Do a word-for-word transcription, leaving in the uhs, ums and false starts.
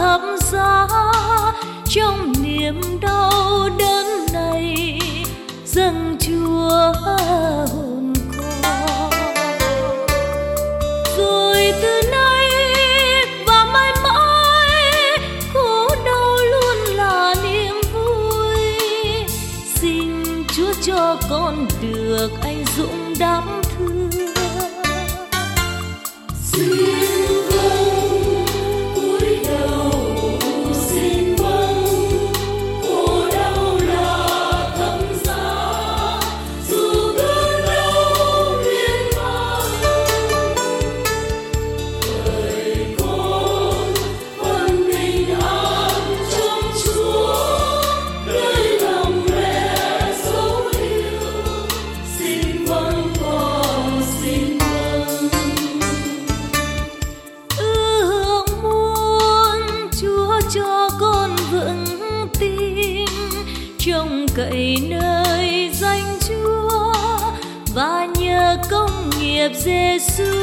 thập giá, trong niềm đau đớn này dâng Chúa hồn con. Rồi từ nay và mãi mãi, khổ đau luôn là niềm vui. Xin Chúa cho con được anh dũng đám thương. Xin vâng cúi đầu, xin vâng, khổ đau là thập giá, dù cơn đau miên man. Đời con vẫn bình an trong Chúa, nơi lòng mẹ dấu yêu. Xin vâng con, xin vâng. Ước muốn Chúa cho con vững tin, trông cậy nơi danh Chúa và nhờ công nghiệp Giêsu